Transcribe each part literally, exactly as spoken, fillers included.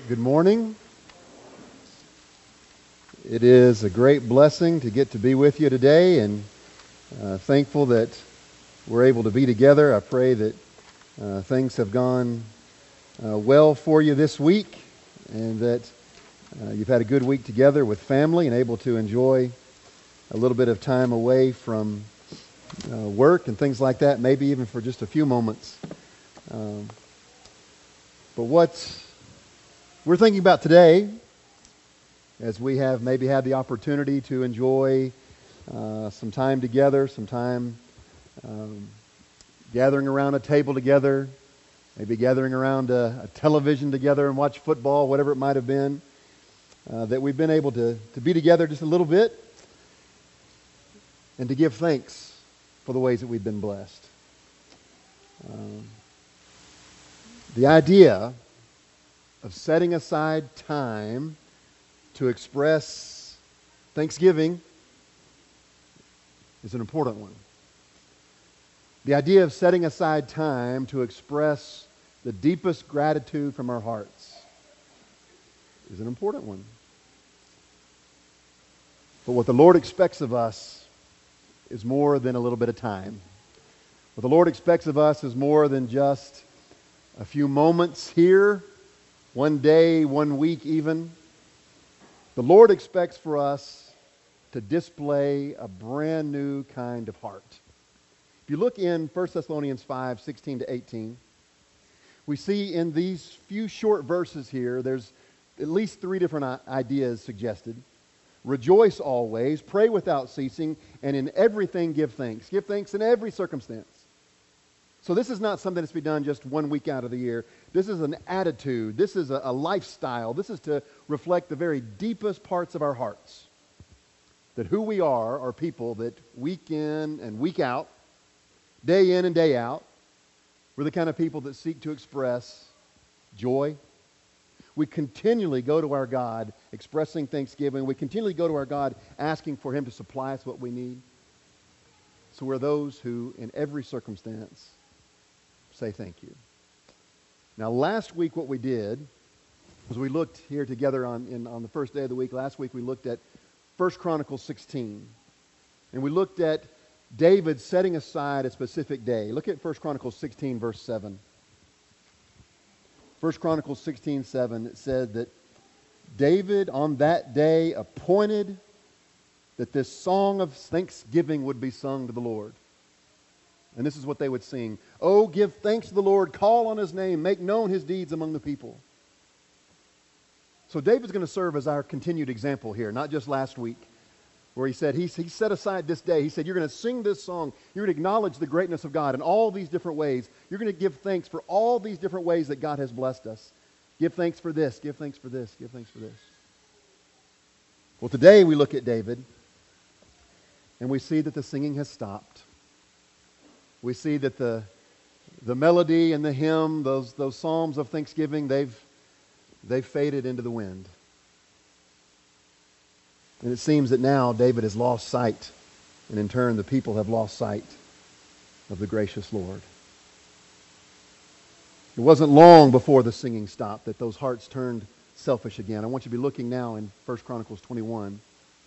Good morning. It is a great blessing to get to be with you today, and uh, thankful that we're able to be together. I pray that uh, things have gone uh, well for you this week, and that uh, you've had a good week together with family and able to enjoy a little bit of time away from uh, work and things like that, maybe even for just a few moments. Um, but what we're thinking about today, as we have maybe had the opportunity to enjoy uh, some time together, some time um, gathering around a table together, maybe gathering around a, a television together and watch football, whatever it might have been, uh, that we've been able to, to be together just a little bit and to give thanks for the ways that we've been blessed. Um, the idea of setting aside time to express thanksgiving is an important one. The idea of setting aside time to express the deepest gratitude from our hearts is an important one. But what the Lord expects of us is more than a little bit of time. What the Lord expects of us is more than just a few moments here, one day, one week even. The Lord expects for us to display a brand new kind of heart. If you look in First Thessalonians five, sixteen to eighteen, we see in these few short verses here, there's at least three different ideas suggested. Rejoice always, pray without ceasing, and in everything give thanks. Give thanks in every circumstance. So this is not something that's to be done just one week out of the year. This is an attitude. This is a, a lifestyle. This is to reflect the very deepest parts of our hearts. That who we are are people that week in and week out, day in and day out, we're the kind of people that seek to express joy. We continually go to our God expressing thanksgiving. We continually go to our God asking for Him to supply us what we need. So we're those who, in every circumstance, say thank you. Now, last week what we did was we looked here together on, in, on the first day of the week. Last week we looked at First Chronicles sixteen. And we looked at David setting aside a specific day. Look at First Chronicles sixteen, verse seven. First Chronicles sixteen, seven, it said that David on that day appointed that this song of thanksgiving would be sung to the Lord. And this is what they would sing. Oh, give thanks to the Lord, call on His name, make known His deeds among the people. So David's going to serve as our continued example here, not just last week, where he said, he, he set aside this day. He said, you're going to sing this song. You're going to acknowledge the greatness of God in all these different ways. You're going to give thanks for all these different ways that God has blessed us. Give thanks for this, give thanks for this, give thanks for this. Well, today we look at David, and we see that the singing has stopped. We see that the the melody and the hymn, those those psalms of thanksgiving, they've they've faded into the wind. And it seems that now David has lost sight, and in turn the people have lost sight of the gracious Lord. It wasn't long before the singing stopped that those hearts turned selfish again. I want you to be looking now in First Chronicles twenty-one.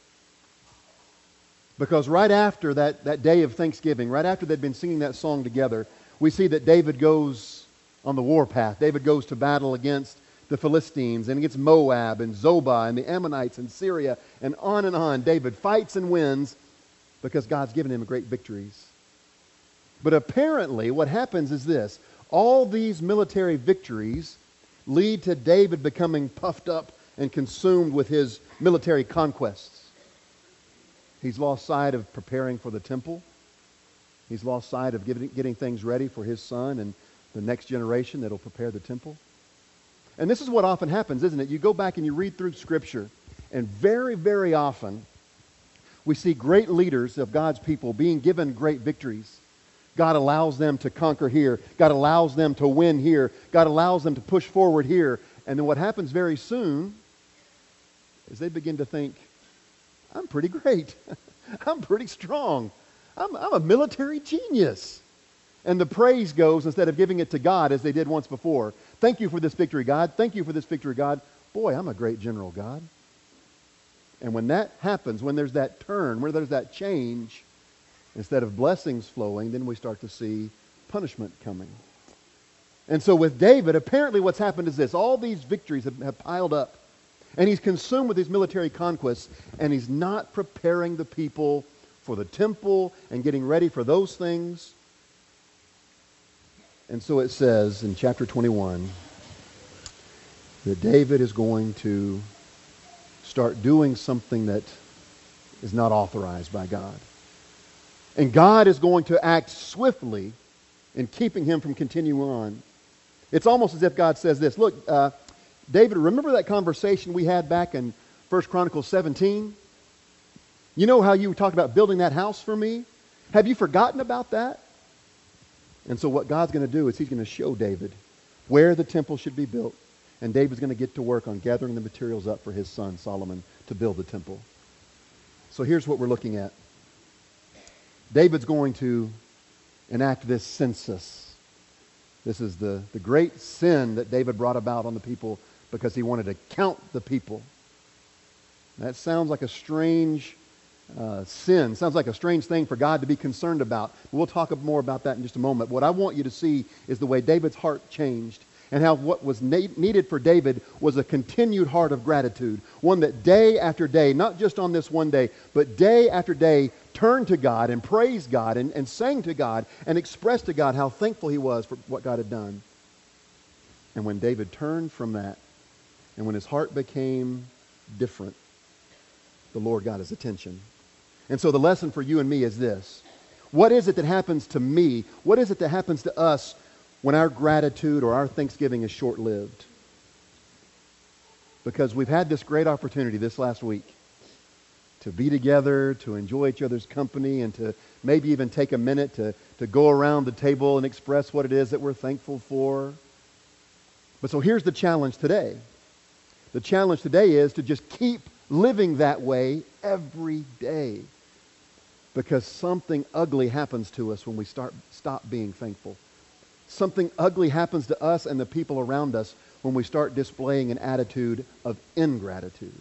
Because right after that, that day of Thanksgiving, right after they'd been singing that song together, we see that David goes on the warpath. David goes to battle against the Philistines and against Moab and Zobah and the Ammonites and Syria, and on and on. David fights and wins because God's given him great victories. But apparently what happens is this. All these military victories lead to David becoming puffed up and consumed with his military conquests. He's lost sight of preparing for the temple. He's lost sight of getting, getting things ready for his son and the next generation that will prepare the temple. And this is what often happens, isn't it? You go back and you read through Scripture, and very, very often we see great leaders of God's people being given great victories. God allows them to conquer here. God allows them to win here. God allows them to push forward here. And then what happens very soon is they begin to think, I'm pretty great. I'm pretty strong. I'm, I'm a military genius. And the praise goes, instead of giving it to God as they did once before, thank you for this victory, God. Thank you for this victory, God. boy, I'm a great general, God. And when that happens, when there's that turn, when there's that change, instead of blessings flowing, then we start to see punishment coming. And so with David, apparently what's happened is this. All these victories have, have piled up. And he's consumed with these military conquests. And he's not preparing the people for the temple and getting ready for those things. And so it says in chapter twenty-one that David is going to start doing something that is not authorized by God. And God is going to act swiftly in keeping him from continuing on. It's almost as if God says this, look, uh, David, remember that conversation we had back in First Chronicles seventeen? You know how you talked about building that house for me? Have you forgotten about that? And so what God's going to do is he's going to show David where the temple should be built. And David's going to get to work on gathering the materials up for his son, Solomon, to build the temple. So here's what we're looking at. David's going to enact this census. This is the, the great sin that David brought about on the people because he wanted to count the people. That sounds like a strange uh, sin. Sounds like a strange thing for God to be concerned about. We'll talk more about that in just a moment. What I want you to see is the way David's heart changed and how what was na- needed for David was a continued heart of gratitude. One that day after day, not just on this one day, but day after day, turned to God and praised God and, and sang to God and expressed to God how thankful he was for what God had done. And when David turned from that, and when his heart became different, the Lord got his attention. And so the lesson for you and me is this. What is it that happens to me? What is it that happens to us when our gratitude or our thanksgiving is short-lived? Because we've had this great opportunity this last week to be together, to enjoy each other's company, and to maybe even take a minute to, to go around the table and express what it is that we're thankful for. But so here's the challenge today. The challenge today is to just keep living that way every day. Because something ugly happens to us when we start stop being thankful. Something ugly happens to us and the people around us when we start displaying an attitude of ingratitude.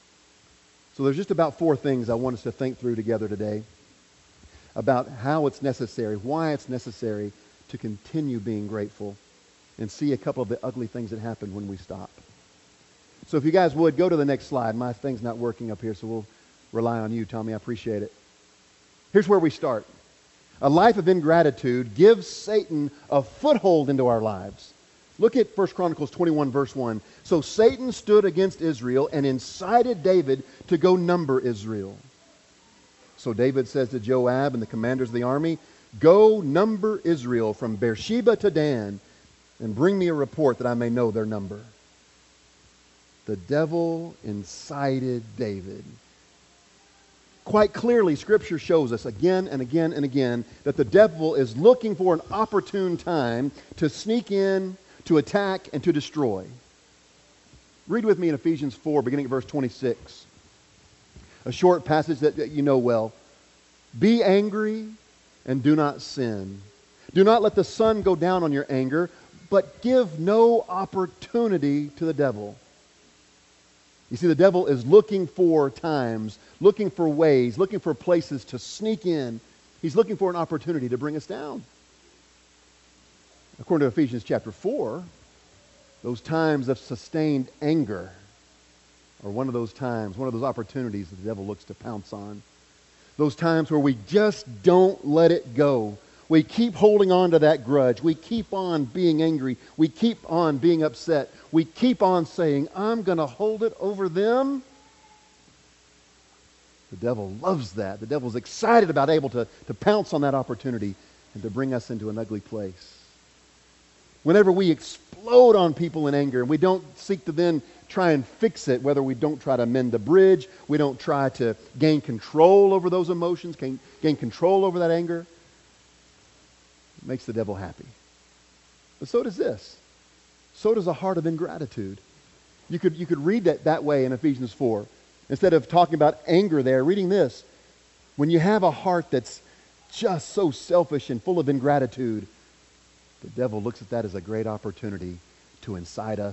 So there's just about four things I want us to think through together today about how it's necessary, why it's necessary to continue being grateful, and see a couple of the ugly things that happen when we stop. So if you guys would, go to the next slide. My thing's not working up here, so we'll rely on you, Tommy. I appreciate it. Here's where we start. A life of ingratitude gives Satan a foothold into our lives. Look at First Chronicles twenty-one, verse one. So Satan stood against Israel and incited David to go number Israel. So David says to Joab and the commanders of the army, go number Israel from Beersheba to Dan and bring me a report that I may know their number. The devil incited David. Quite clearly, Scripture shows us again and again and again that the devil is looking for an opportune time to sneak in, to attack, and to destroy. Read with me in Ephesians four, beginning at verse twenty-six. A short passage that, that you know well. Be angry and do not sin. Do not let the sun go down on your anger, but give no opportunity to the devil. You see, the devil is looking for times, looking for ways, looking for places to sneak in. He's looking for an opportunity to bring us down. According to Ephesians chapter four, those times of sustained anger are one of those times, one of those opportunities that the devil looks to pounce on. Those times where we just don't let it go. We keep holding on to that grudge. We keep on being angry. We keep on being upset. We keep on saying, I'm going to hold it over them. The devil loves that. The devil's excited about able to, to pounce on that opportunity and to bring us into an ugly place. Whenever we explode on people in anger and we don't seek to then try and fix it, whether we don't try to mend the bridge, we don't try to gain control over those emotions, gain, gain control over that anger, it makes the devil happy. But so does this. So does a heart of ingratitude. You could, you could read that that way in Ephesians four. Instead of talking about anger there, reading this. When you have a heart that's just so selfish and full of ingratitude, the devil looks at that as a great opportunity to incite us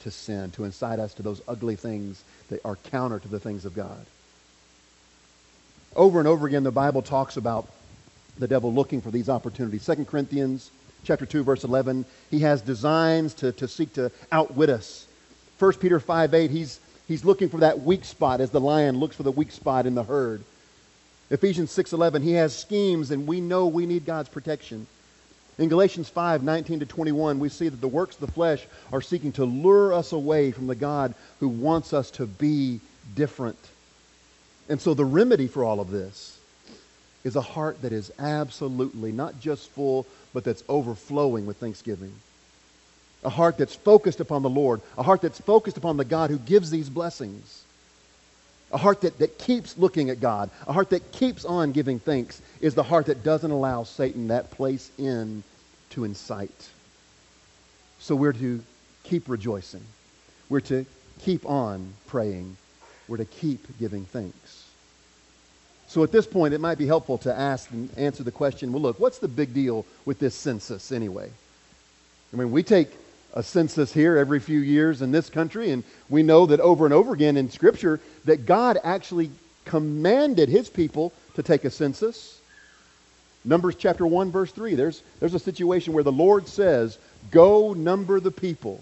to sin, to incite us to those ugly things that are counter to the things of God. Over and over again, the Bible talks about the devil looking for these opportunities. Second Corinthians chapter two, verse eleven, he has designs to, to seek to outwit us. First Peter five eight, he's, he's looking for that weak spot as the lion looks for the weak spot in the herd. Ephesians six eleven, he has schemes, and we know we need God's protection. In Galatians five nineteen to twenty-one, we see that the works of the flesh are seeking to lure us away from the God who wants us to be different. And so the remedy for all of this is a heart that is absolutely not just full, but that's overflowing with thanksgiving. A heart that's focused upon the Lord. A heart that's focused upon the God who gives these blessings. A heart that, that keeps looking at God. A heart that keeps on giving thanks is the heart that doesn't allow Satan that place in to incite. So we're to keep rejoicing. We're to keep on praying. We're to keep giving thanks. So at this point, it might be helpful to ask and answer the question, well, look, what's the big deal with this census anyway? I mean, we take a census here every few years in this country, and we know that over and over again in Scripture that God actually commanded his people to take a census. Numbers chapter one, verse three, there's, there's a situation where the Lord says, go number the people.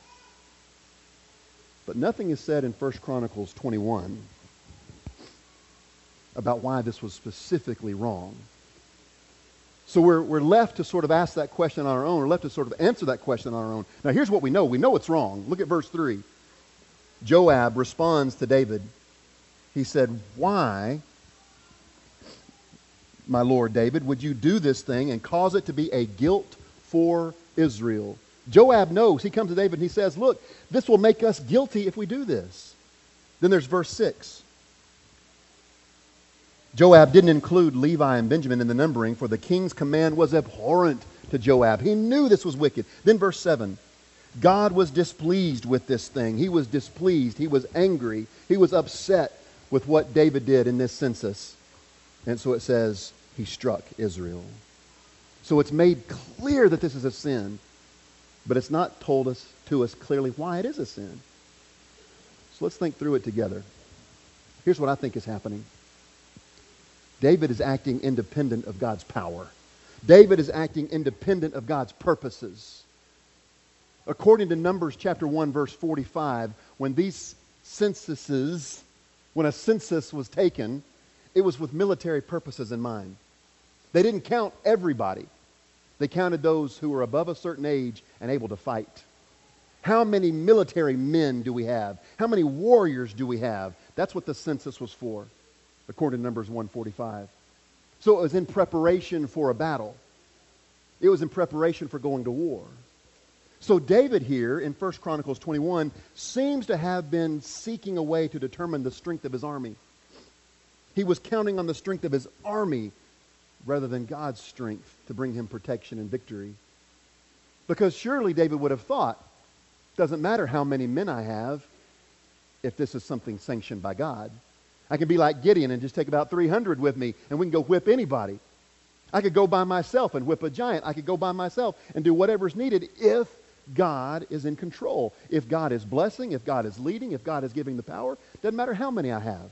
But nothing is said in First Chronicles twenty-one about why this was specifically wrong. So we're, we're left to sort of ask that question on our own. We're left to sort of answer that question on our own. Now here's what we know. We know it's wrong. Look at verse three. Joab responds to David. He said, why, my lord David, would you do this thing and cause it to be a guilt for Israel? Joab knows. He comes to David and he says, look, this will make us guilty if we do this. Then there's verse six. Joab didn't include Levi and Benjamin in the numbering, for the king's command was abhorrent to Joab. He knew this was wicked. Then verse seven. God was displeased with this thing. He was displeased. He was angry. He was upset with what David did in this census. And so it says, he struck Israel. So it's made clear that this is a sin, but it's not told us to us clearly why it is a sin. So let's think through it together. Here's what I think is happening. David is acting independent of God's power. David is acting independent of God's purposes. According to Numbers chapter one, verse forty-five, when these censuses, when a census was taken, it was with military purposes in mind. They didn't count everybody. They counted those who were above a certain age and able to fight. How many military men do we have? How many warriors do we have? That's what the census was for, according to Numbers one forty-five. So it was in preparation for a battle. It was in preparation for going to war. So David here in First Chronicles twenty-one seems to have been seeking a way to determine the strength of his army. He was counting on the strength of his army rather than God's strength to bring him protection and victory. Because surely David would have thought, doesn't matter how many men I have if this is something sanctioned by God. I can be like Gideon and just take about three hundred with me and we can go whip anybody. I could go by myself and whip a giant. I could go by myself and do whatever's needed if God is in control. If God is blessing, if God is leading, if God is giving the power, doesn't matter how many I have.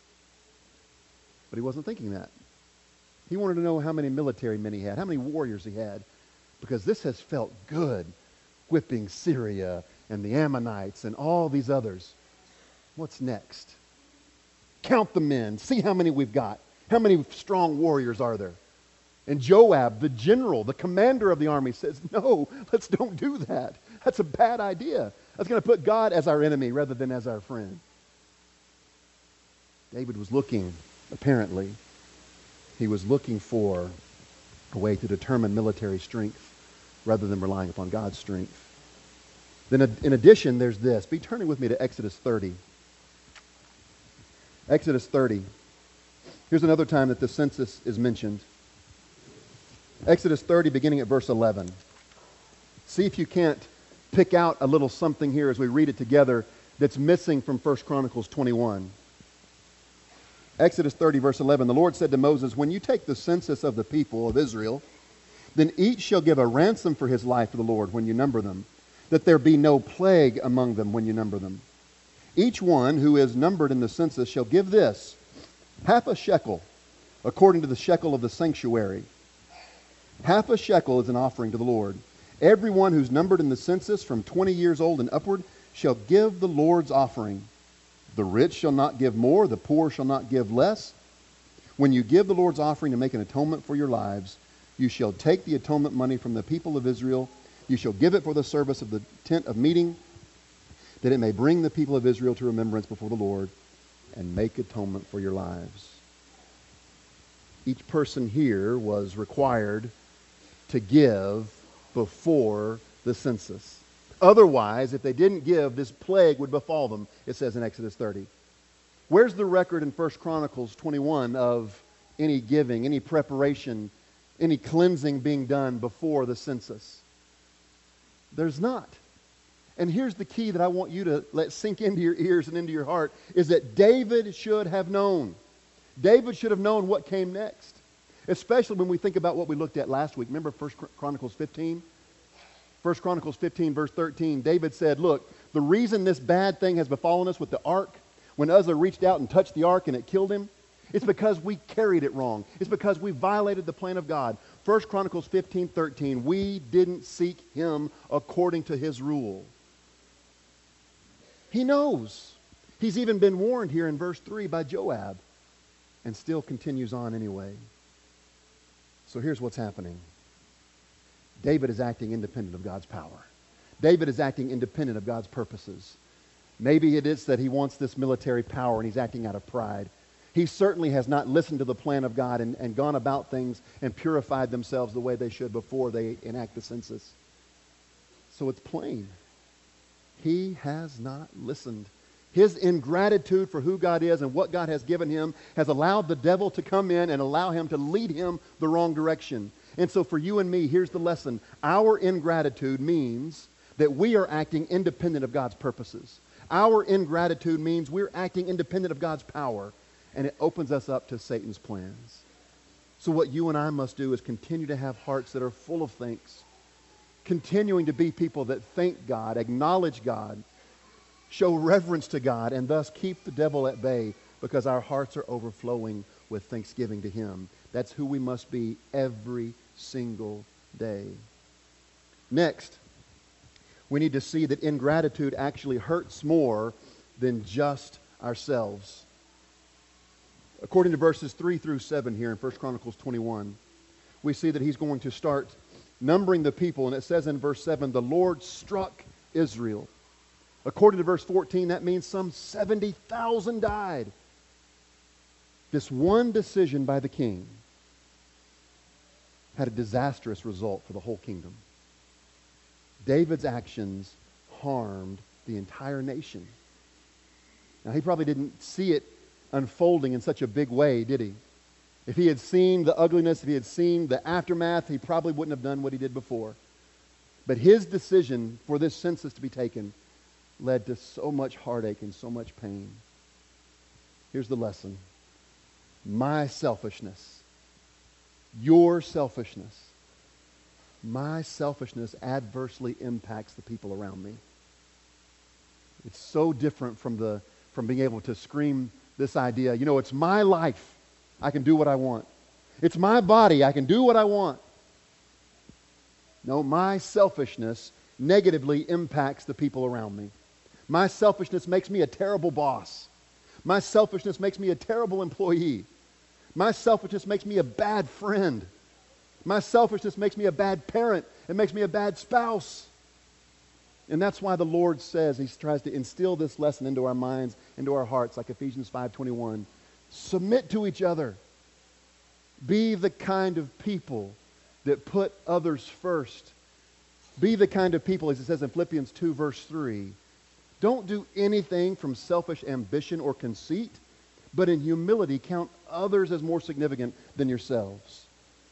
But he wasn't thinking that. He wanted to know how many military men he had, how many warriors he had, because this has felt good, whipping Syria and the Ammonites and all these others. What's next? Count the men. See how many we've got. How many strong warriors are there? And Joab, the general, the commander of the army, says, no, let's don't do that. That's a bad idea. That's going to put God as our enemy rather than as our friend. David was looking, apparently, he was looking for a way to determine military strength rather than relying upon God's strength. Then in addition, there's this. Be turning with me to Exodus thirty. Exodus thirty. Here's another time that the census is mentioned. Exodus thirty, beginning at verse eleven. See if you can't pick out a little something here as we read it together that's missing from First Chronicles twenty-one. Exodus thirty, verse eleven. The Lord said to Moses, when you take the census of the people of Israel, then each shall give a ransom for his life to the Lord when you number them. that there be no plague among them when you number them. Each one who is numbered in the census shall give this, half a shekel, according to the shekel of the sanctuary. Half a shekel is an offering to the Lord. Everyone who's numbered in the census from twenty years old and upward shall give the Lord's offering. The rich shall not give more, the poor shall not give less. When you give the Lord's offering to make an atonement for your lives, you shall take the atonement money from the people of Israel. You shall give it for the service of the tent of meeting, that it may bring the people of Israel to remembrance before the Lord and make atonement for your lives. Each person here was required to give before the census. Otherwise, if they didn't give, this plague would befall them, it says in Exodus thirty. Where's the record in First Chronicles twenty-one of any giving, any preparation, any cleansing being done before the census? There's not. And here's the key that I want you to let sink into your ears and into your heart, is that David should have known. David should have known what came next. Especially when we think about what we looked at last week. Remember First Chronicles fifteen? First Chronicles fifteen, verse thirteen, David said, look, the reason this bad thing has befallen us with the ark, when Uzzah reached out and touched the ark and it killed him, it's because we carried it wrong. It's because we violated the plan of God. First Chronicles fifteen, thirteen, we didn't seek him according to his rule. He knows. He's even been warned here in verse three by Joab, and still continues on anyway. So here's what's happening. David is acting independent of God's power. David is acting independent of God's purposes. Maybe it is that he wants this military power and he's acting out of pride. He certainly has not listened to the plan of God and, and gone about things and purified themselves the way they should before they enact the census. So it's plain. He has not listened. His ingratitude for who God is and what God has given him has allowed the devil to come in and allow him to lead him the wrong direction. And so for you and me, here's the lesson. Our ingratitude means that we are acting independent of God's purposes. Our ingratitude means we're acting independent of God's power, and it opens us up to Satan's plans. So what you and I must do is continue to have hearts that are full of thanks, continuing to be people that thank God, acknowledge God, show reverence to God, and thus keep the devil at bay because our hearts are overflowing with thanksgiving to him. That's who we must be every single day. Next, we need to see that ingratitude actually hurts more than just ourselves. According to verses three through seven here in First Chronicles twenty-one, we see that he's going to start numbering the people, and it says in verse seven, the Lord struck Israel. According to verse fourteen, that means some seventy thousand died. This one decision by the king had a disastrous result for the whole kingdom. David's actions harmed the entire nation. Now, he probably didn't see it unfolding in such a big way, did he? If he had seen the ugliness, if he had seen the aftermath, he probably wouldn't have done what he did before. But his decision for this census to be taken led to so much heartache and so much pain. Here's the lesson. My selfishness, your selfishness, my selfishness adversely impacts the people around me. It's so different from the from being able to scream this idea, you know, it's my life. I can do what I want. It's my body. I can do what I want. No, my selfishness negatively impacts the people around me. My selfishness makes me a terrible boss. My selfishness makes me a terrible employee. My selfishness makes me a bad friend. My selfishness makes me a bad parent. It makes me a bad spouse. And that's why the Lord says, he tries to instill this lesson into our minds, into our hearts, like Ephesians five twenty-one. Submit to each other. Be the kind of people that put others first. Be the kind of people, as it says in Philippians two, verse three. Don't do anything from selfish ambition or conceit, but in humility count others as more significant than yourselves.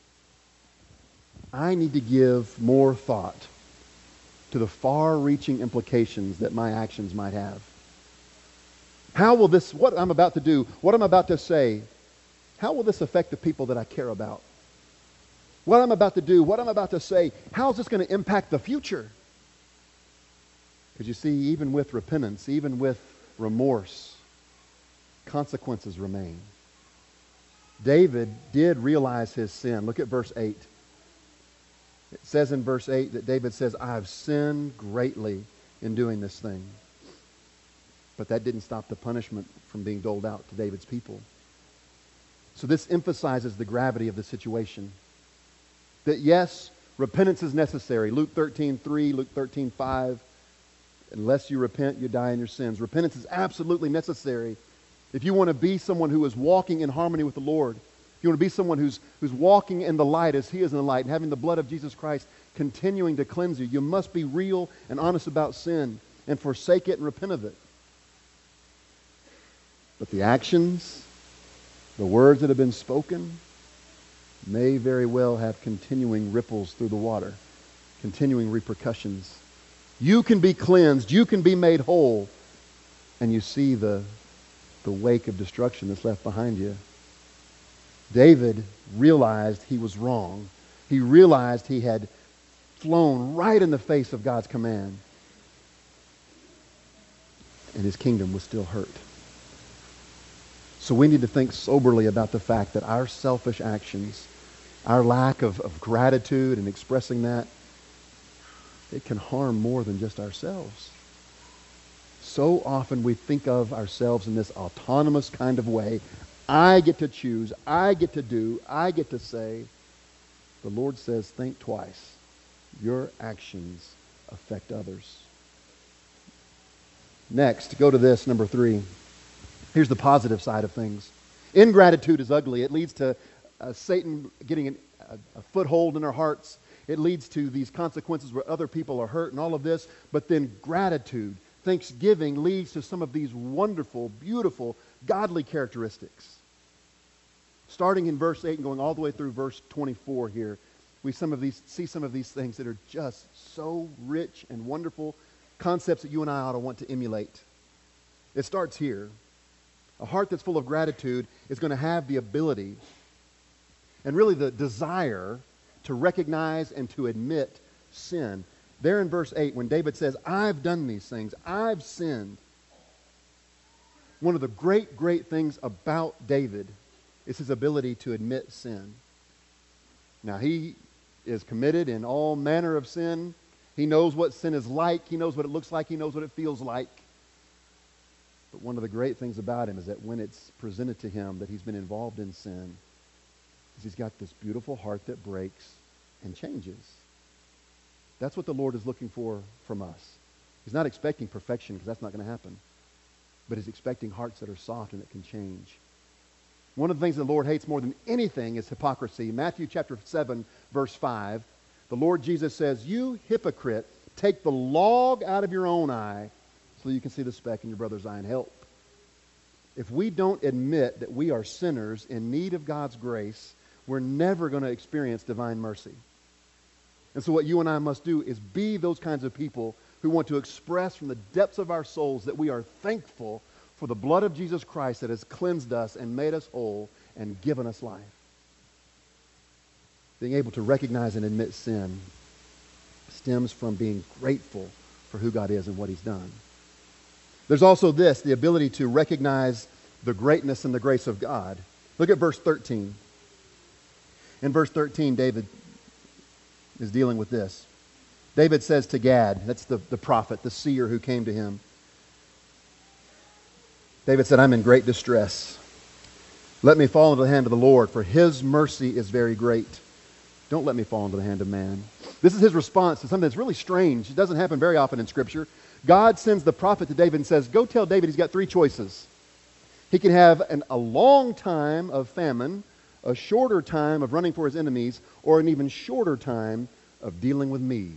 I need to give more thought to the far-reaching implications that my actions might have. How will this, what I'm about to do, what I'm about to say, how will this affect the people that I care about? What I'm about to do, what I'm about to say, how is this going to impact the future? Because you see, even with repentance, even with remorse, consequences remain. David did realize his sin. Look at verse eight. It says in verse eight that David says, I have sinned greatly in doing this thing. But that didn't stop the punishment from being doled out to David's people. So this emphasizes the gravity of the situation. That yes, repentance is necessary. Luke thirteen three, Luke thirteen five. Unless you repent, you die in your sins. Repentance is absolutely necessary. If you want to be someone who is walking in harmony with the Lord, if you want to be someone who's, who's walking in the light as He is in the light and having the blood of Jesus Christ continuing to cleanse you, you must be real and honest about sin and forsake it and repent of it. But the actions, the words that have been spoken, may very well have continuing ripples through the water, continuing repercussions. You can be cleansed, you can be made whole, and you see the, the wake of destruction that's left behind you. David realized he was wrong. He realized he had flown right in the face of God's command, and his kingdom was still hurt. So we need to think soberly about the fact that our selfish actions, our lack of, of gratitude and expressing that, it can harm more than just ourselves. So often we think of ourselves in this autonomous kind of way. I get to choose, I get to do, I get to say. The Lord says, think twice. Your actions affect others. Next, go to this, number three. Here's the positive side of things. Ingratitude is ugly. It leads to uh, Satan getting an, a, a foothold in our hearts. It leads to these consequences where other people are hurt and all of this. But then gratitude, thanksgiving leads to some of these wonderful, beautiful, godly characteristics. Starting in verse eight and going all the way through verse twenty-four here, we some of these see some of these things that are just so rich and wonderful, concepts that you and I ought to want to emulate. It starts here. A heart that's full of gratitude is going to have the ability and really the desire to recognize and to admit sin. There in verse eight, when David says, I've done these things, I've sinned. One of the great, great things about David is his ability to admit sin. Now, he is committed in all manner of sin. He knows what sin is like. He knows what it looks like. He knows what it feels like. But one of the great things about him is that when it's presented to him that he's been involved in sin, is he's got this beautiful heart that breaks and changes. That's what the Lord is looking for from us. He's not expecting perfection, because that's not going to happen. But he's expecting hearts that are soft and that can change. One of the things the Lord hates more than anything is hypocrisy. Matthew chapter seven, verse five, the Lord Jesus says, you hypocrite, take the log out of your own eye so you can see the speck in your brother's eye and help. If we don't admit that we are sinners in need of God's grace, we're never going to experience divine mercy. And so what you and I must do is be those kinds of people who want to express from the depths of our souls that we are thankful for the blood of Jesus Christ that has cleansed us and made us whole and given us life. Being able to recognize and admit sin stems from being grateful for who God is and what He's done. There's also this, the ability to recognize the greatness and the grace of God. Look at verse thirteen. In verse thirteen, David is dealing with this. David says to Gad, that's the, the prophet, the seer who came to him. David said, I'm in great distress. Let me fall into the hand of the Lord, for His mercy is very great. Don't let me fall into the hand of man. This is his response to something that's really strange. It doesn't happen very often in Scripture. God sends the prophet to David and says, go tell David he's got three choices. He can have an, a long time of famine, a shorter time of running for his enemies, or an even shorter time of dealing with me.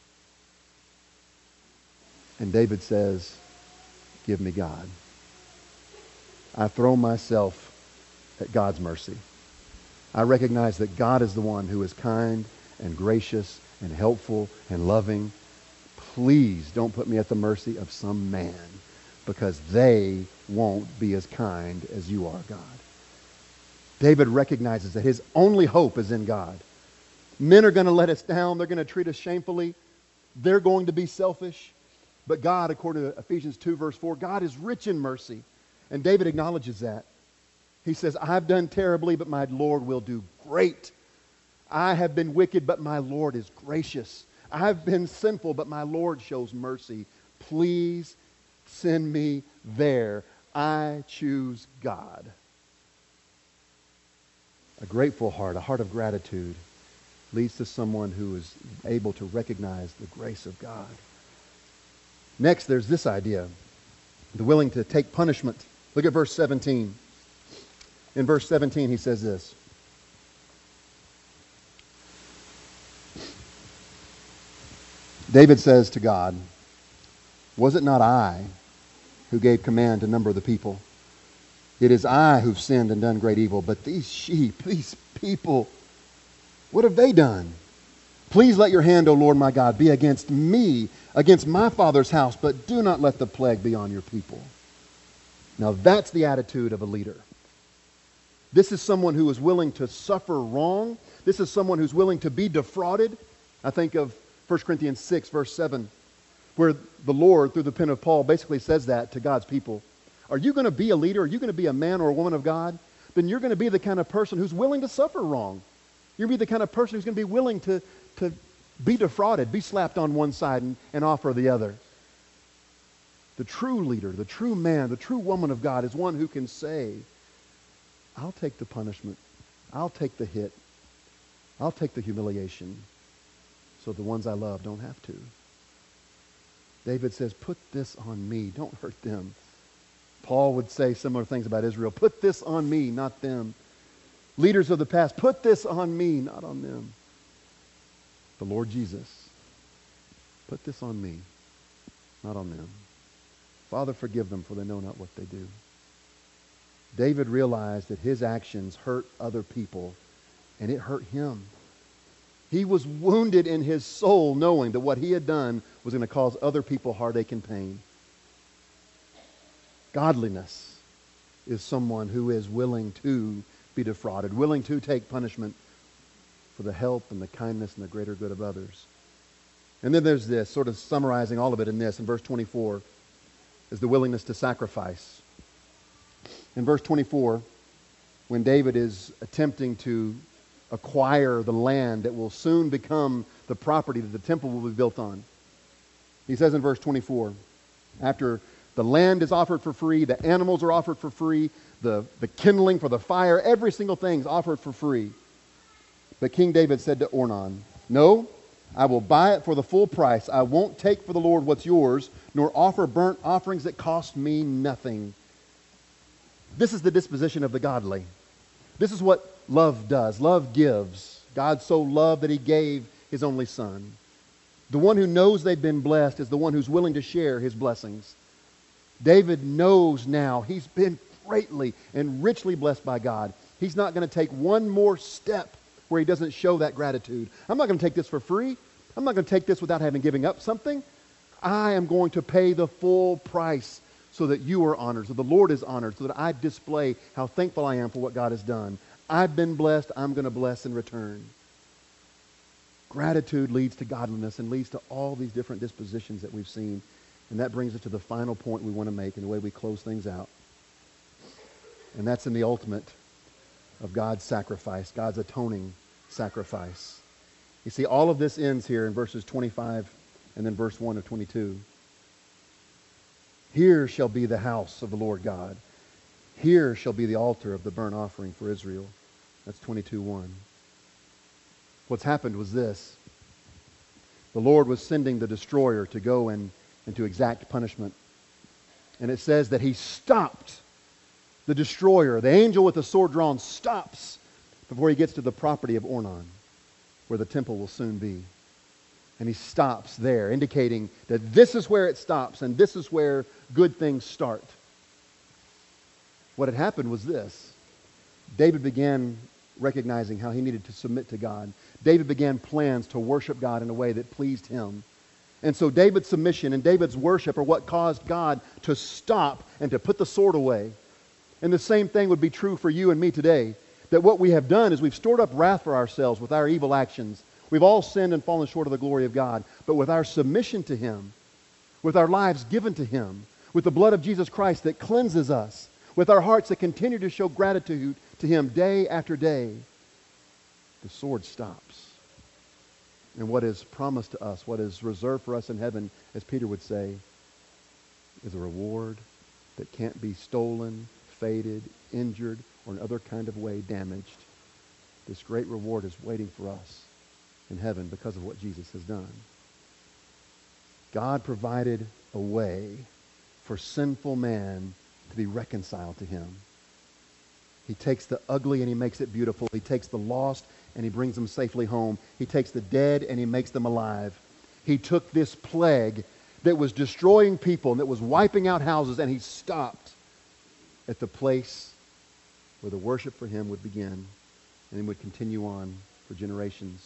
And David says, give me God. I throw myself at God's mercy. I recognize that God is the one who is kind and gracious and helpful and loving. Please don't put me at the mercy of some man, because they won't be as kind as you are, God. David recognizes that his only hope is in God. Men are going to let us down. They're going to treat us shamefully. They're going to be selfish. But God, according to Ephesians two, verse four, God is rich in mercy. And David acknowledges that. He says, I've done terribly, but my Lord will do great. I have been wicked, but my Lord is gracious. I've been sinful, but my Lord shows mercy. Please send me there. I choose God. A grateful heart, a heart of gratitude, leads to someone who is able to recognize the grace of God. Next, there's this idea, the willing to take punishment. Look at verse seventeen. In verse seventeen, he says this. David says to God, was it not I who gave command to number the people? It is I who've sinned and done great evil, but these sheep, these people, what have they done? Please let your hand, O Lord my God, be against me, against my father's house, but do not let the plague be on your people. Now that's the attitude of a leader. This is someone who is willing to suffer wrong. This is someone who's willing to be defrauded. I think of First Corinthians six, verse seven, where the Lord, through the pen of Paul, basically says that to God's people. Are you going to be a leader? Are you going to be a man or a woman of God? Then you're going to be the kind of person who's willing to suffer wrong. You're going to be the kind of person who's going to be willing to, to be defrauded, be slapped on one side and, and offer the other. The true leader, the true man, the true woman of God is one who can say, I'll take the punishment. I'll take the hit. I'll take the humiliation so the ones I love don't have to. David says, put this on me. Don't hurt them. Paul would say similar things about Israel. Put this on me, not them. Leaders of the past, put this on me, not on them. The Lord Jesus, put this on me, not on them. Father, forgive them, for they know not what they do. David realized that his actions hurt other people, and it hurt him. He was wounded in his soul knowing that what he had done was going to cause other people heartache and pain. Godliness is someone who is willing to be defrauded, willing to take punishment for the help and the kindness and the greater good of others. And then there's this, sort of summarizing all of it in this, in verse twenty-four, is the willingness to sacrifice. In verse twenty-four, when David is attempting to acquire the land that will soon become the property that the temple will be built on, he says in verse twenty-four, after the land is offered for free, the animals are offered for free, the, the kindling for the fire, every single thing is offered for free. But King David said to Ornan, no, I will buy it for the full price. I won't take for the Lord what's yours, nor offer burnt offerings that cost me nothing. This is the disposition of the godly. This is what love does. Love gives. God so loved that he gave his only son. The one who knows they've been blessed is the one who's willing to share his blessings. David knows now he's been greatly and richly blessed by God. He's not going to take one more step where he doesn't show that gratitude. I'm not going to take this for free. I'm not going to take this without having given up something. I am going to pay the full price so that you are honored, so the Lord is honored, so that I display how thankful I am for what God has done. I've been blessed. I'm going to bless in return. Gratitude leads to godliness and leads to all these different dispositions that we've seen. And that brings us to the final point we want to make in the way we close things out. And that's in the ultimate of God's sacrifice, God's atoning sacrifice. You see, all of this ends here in verses twenty-five and then verse one of twenty-two. Here shall be the house of the Lord God. Here shall be the altar of the burnt offering for Israel. That's twenty-two one. What's happened was this. The Lord was sending the destroyer to go and, and to exact punishment. And it says that he stopped the destroyer. The angel with the sword drawn stops before he gets to the property of Ornan, where the temple will soon be. And he stops there, indicating that this is where it stops and this is where good things start. What had happened was this. David began recognizing how he needed to submit to God. David began plans to worship God in a way that pleased him. And so David's submission and David's worship are what caused God to stop and to put the sword away. And the same thing would be true for you and me today. That what we have done is we've stored up wrath for ourselves with our evil actions. We've all sinned and fallen short of the glory of God. But with our submission to him, with our lives given to him, with the blood of Jesus Christ that cleanses us, with our hearts that continue to show gratitude to him day after day, the sword stops. And what is promised to us, what is reserved for us in heaven, as Peter would say, is a reward that can't be stolen, faded, injured, or in other kind of way damaged. This great reward is waiting for us in heaven because of what Jesus has done. God provided a way for sinful man to be reconciled to him. He takes the ugly and he makes it beautiful. He takes the lost and he brings them safely home. He takes the dead and he makes them alive. He took this plague that was destroying people and that was wiping out houses, and he stopped at the place where the worship for him would begin and then would continue on for generations.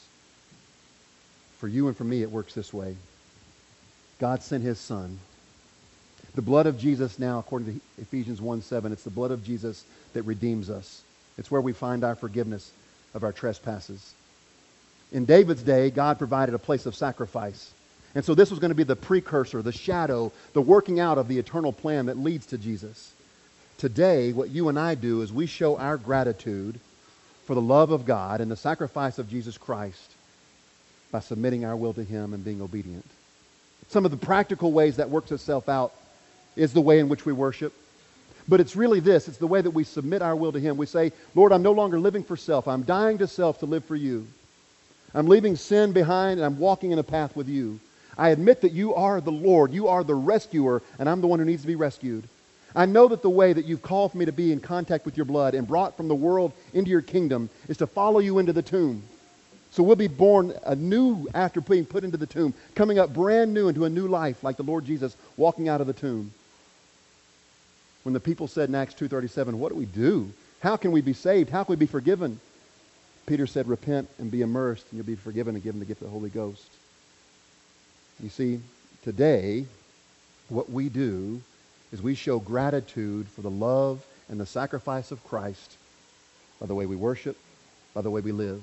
For you and for me, it works this way. God sent his Son. The blood of Jesus now, according to Ephesians one seven, it's the blood of Jesus that redeems us. It's where we find our forgiveness of our trespasses. In David's day, God provided a place of sacrifice. And so this was going to be the precursor, the shadow, the working out of the eternal plan that leads to Jesus. Today, what you and I do is we show our gratitude for the love of God and the sacrifice of Jesus Christ by submitting our will to him and being obedient. Some of the practical ways that works itself out is the way in which we worship. But it's really this. It's the way that we submit our will to him. We say, Lord, I'm no longer living for self. I'm dying to self to live for you. I'm leaving sin behind and I'm walking in a path with you. I admit that you are the Lord. You are the rescuer, and I'm the one who needs to be rescued. I know that the way that you've called for me to be in contact with your blood and brought from the world into your kingdom is to follow you into the tomb. So we'll be born anew after being put into the tomb, coming up brand new into a new life like the Lord Jesus walking out of the tomb. When the people said in Acts two thirty-seven, what do we do? How can we be saved? How can we be forgiven? Peter said, repent and be immersed, and you'll be forgiven and given the gift of the Holy Ghost. You see, today, what we do is we show gratitude for the love and the sacrifice of Christ by the way we worship, by the way we live.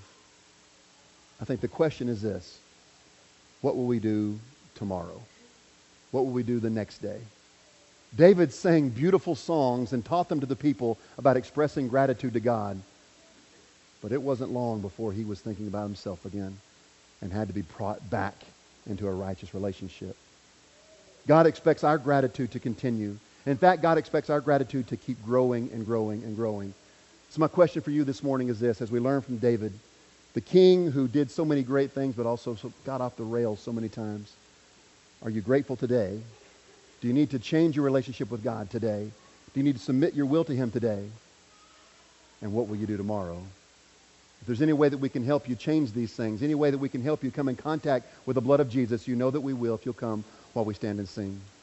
I think the question is this: what will we do tomorrow? What will we do the next day? David sang beautiful songs and taught them to the people about expressing gratitude to God. But it wasn't long before he was thinking about himself again and had to be brought back into a righteous relationship. God expects our gratitude to continue. In fact, God expects our gratitude to keep growing and growing and growing. So my question for you this morning is this: as we learn from David, the king who did so many great things but also got off the rails so many times, are you grateful today? Do you need to change your relationship with God today? Do you need to submit your will to him today? And what will you do tomorrow? If there's any way that we can help you change these things, any way that we can help you come in contact with the blood of Jesus, you know that we will if you'll come while we stand and sing.